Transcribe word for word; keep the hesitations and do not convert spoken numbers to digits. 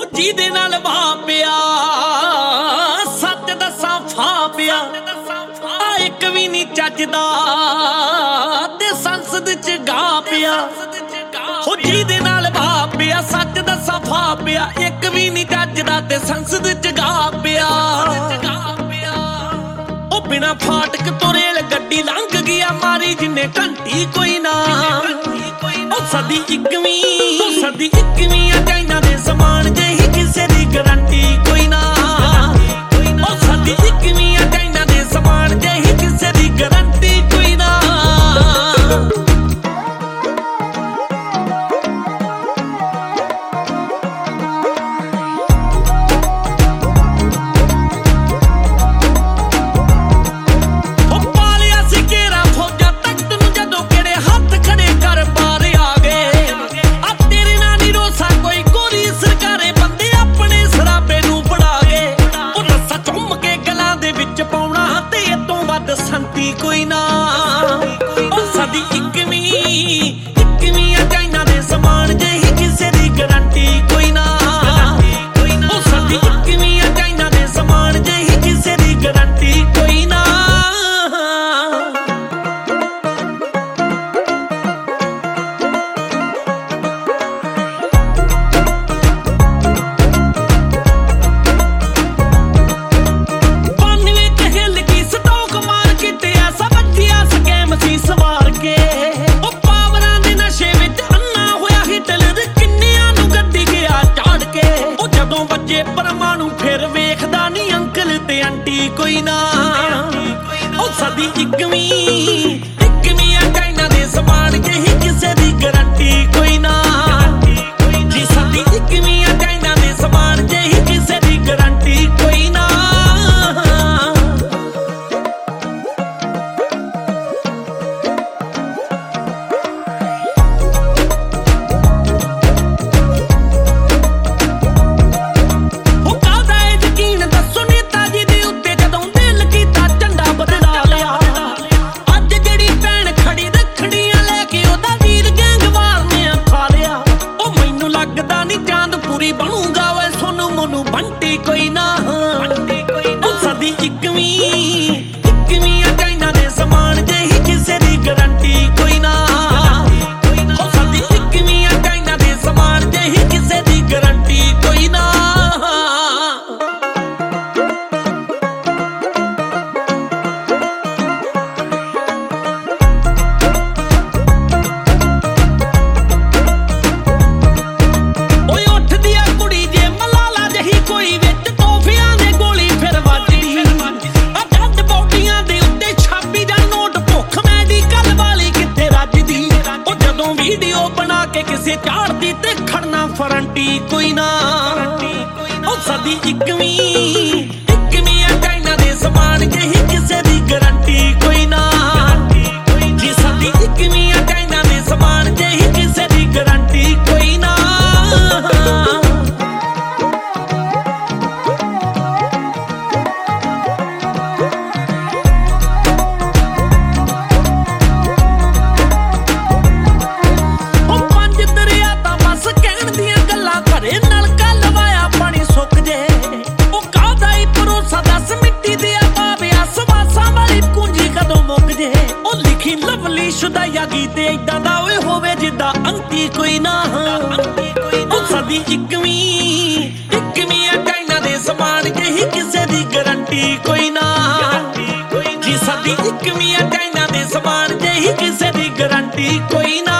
ਜਿਹਦੇ ਨਾਲ ਵਾਹ ਪਿਆ ਸੱਚ ਦੱਸਾਂ ਫਾਹ ਪਿਆ ਆ ਇੱਕ ਵੀ ਨਹੀਂ ਚੱਜਦਾ ਤੇ ਸੰਸਦ ਚ ਗਾ ਪਿਆ ਹੋ ਜਿਹਦੇ ਨਾਲ ਵਾਹ ਪਿਆ ਸੱਚ ਦੱਸਾਂ ਫਾਹ ਪਿਆ ਇੱਕ ਵੀ ਨਹੀਂ ਚੱਜਦਾ ਤੇ ਸੰਸਦ ਚ ਗਾ ਪਿਆ ਉਹ ਬਿਨਾ ਫਾਟਕ ਤੋਂ ਰੇਲ ਗੱਡੀ ਲੰਘ ਗਿਆ ਮਾਰੀ ਜਿੰਨੇ ਘੰਟੀ ਕੋਈ ਨਾ ਉਹ ਸਦੀ ਇੱਕਵੀਂ ਉਹ ਸਦੀ ਇੱਕਵੀਂ ਆ ਚਾਈਨਾ ਦੇ ਸਮਾਨ ਜਿਹੀ ਕਿਸੇ ਦੀ ਗਰੰਟੀ ਕੋਈ ਨਾ ਉਹ ਸਦੀ ਇੱਕਵੀਂ ਆ ਚਾਈਨਾ ਦੇ ਸਮਾਨ ਜਿਹੀ ਕਿਸੇ ਦੀ ਗਰੰਟੀ ਕੋਈ ਨਾ ਸੰਤੀ ਕੋਈ ਨਾ ਉਹ ਸਦੀ ਇੱਕਵੀਂ ਇੱਕਵੀਂ ਆ ਚਾਈਨਾ ਦੇ ਸਮਾਨ ਜਿਹੀ ਕਿਸੇ ਦੀ ਗਰੰਟੀ ਕੋਈ ਨਾ ਉਹ ਸਦੀ ਇੱਕਵੀਂ ਆ ਚਾਈਨਾ ਦੇ ਸਮਾਨ ਜਿਹੀ ਕਿਸੇ ਦੀ ਗਰੰਟੀ ਕੋਈ ਨਾ ਪਰਮਾਣੂ ਫਿਰ ਵੇਖਦਾ ਨੀ ਅੰਕਲ ਤੇ ਆਂਟੀ ਕੋਈ ਨਾ ਉਹ ਸਦੀ ਇੱਕਵੀਂ ਇੱਕਵੀਂ ਆ ਚਾਈਨਾ ਦੇ ਸਮਾਨ ਜਿਹੀ ਕਿਸੇ ਦੀ ਗਰੰਟੀ ਕੋਈ ਨਾ ਜੀ ਸਦੀ ਇੱਕਵੀਂ ਆ ਚਾਈਨਾ ਦੇ ਸਮਾਨ ਜਿਹੀ ਕਿਸੇ ਦੀ ਗਰੰਟੀ ਕੋਈ ਨਾ ਬਣੂਗਾ ਵੇ ਸੋਨੂੰ ਮੋਨੂੰ ਬੰਟੀ ਕੋਈ ਨਾ ਉਹ ਸਦੀ ਇੱਕਵੀਂ ਇੱਕਵੀਂ ਆ ਚਾਈਨਾ ਦੇ ਸਮਾਨ ਜਿਹੀ ਕਿਸੇ ਦੀ ਗਰੰਟੀ ਕੋਈ ਨਾ ਉਹ ਸਦੀ ਇੱਕਵੀਂ ਆ ਚਾਈਨਾ ਦੇ ਸਮਾਨ ਜਿਹੀ ਕਿਸੇ ਦੀ ਗਰੰਟੀ ਕੋਈ ਨਾ ਵੀਡੀਓ ਬਣਾ ਕੇ ਕਿਸੇ ਝਾੜਦੀ ਤੇ ਖੜਨਾ ਫਰੰਟੀ ਕੋਈ ਨਾ ਉਹ ਸਦੀ ਇੱਕਵੀਂ ਇੱਕਵੀਂ ਆ ਚਾਈਨਾ ਦੇ ਸਮਾਨ ਜਿਹੀ ਕਿਸੇ ਦੀ ਗਰੰਟੀ ਕੋਈ ਨਾ ਜੀ ਸਦੀ ਇੱਕਵੀਂ ਆ ਚਾਈਨਾ ਦੇ ਸਮਾਨ ਜਿਹੀ ਕਿਸੇ ਦੀ ਗਰੰਟੀ ਕੋਈ ਨਾ ਸ਼ੁਦਾਇਆ ਗੀਤੇ ਏਦਾਂ ਦਾ ਓਏ ਹੋਵੇ ਜਿੱਦਾਂ ਅੰਤੀ ਕੋਈ ਨਾ ਉਹ ਸਦੀ ਇੱਕਵੀਂ ਇੱਕਵੀਂ ਆ ਚਾਈਨਾ ਦੇ ਸਮਾਨ ਜਿਹੀ ਕਿਸੇ ਦੀ ਗਰੰਟੀ ਕੋਈ ਨਾ ਜੀ ਸਦੀ ਇੱਕਵੀਂ ਆ ਚਾਈਨਾ ਦੇ ਸਮਾਨ ਜਿਹੀ ਕਿਸੇ ਦੀ ਗਰੰਟੀ ਕੋਈ ਨਾ